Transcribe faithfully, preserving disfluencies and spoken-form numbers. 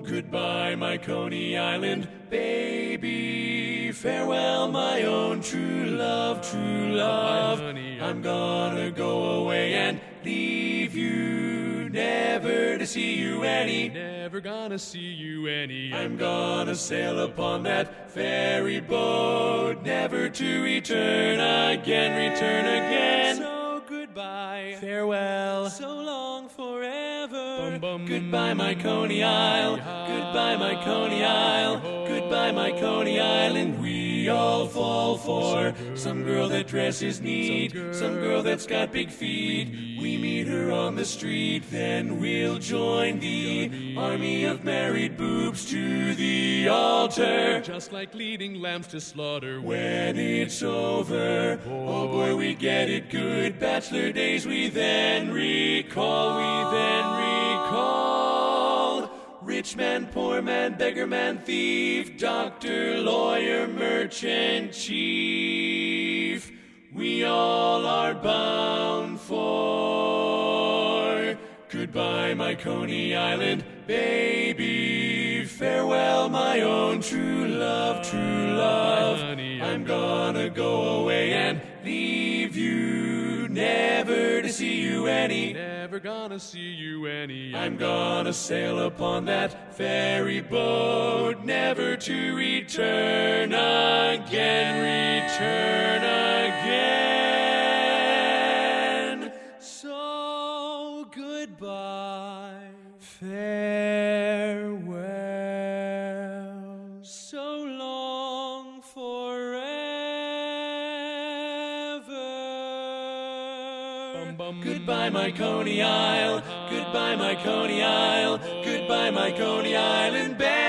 goodbye, my Coney Island baby. Farewell, my own true love, true love. I'm gonna go away and leave you, never to see you any. Never gonna see you any. I'm gonna sail upon that ferry boat, never to return again, return again. So goodbye, Farewell, so long forever. Bum, bum. Goodbye, my Coney Isle. Goodbye, my Coney Isle. Goodbye, my Coney Island. We all fall for some girl that dresses neat, some girl that's got big feet. We meet her on the street, then we'll join the army of married boobs to the altar. Just like leading lambs to slaughter. When it's over, oh boy, we get it good. Bachelor days we then recall, we then recall. Rich man, poor man, beggar man, thief, doctor, lawyer, merchant, chief. We all are bound for goodbye, my Coney Island baby. Farewell, my own true love, true love. I'm gonna go away and leave you, never to see you any. Never gonna see you any. I'm gonna sail upon that ferry boat, never to return again, return again. So goodbye, farewell, so long forever. Bum, bum. Goodbye, my Coney Isle. Goodbye, my Coney Isle. Goodbye, my Coney Island baby.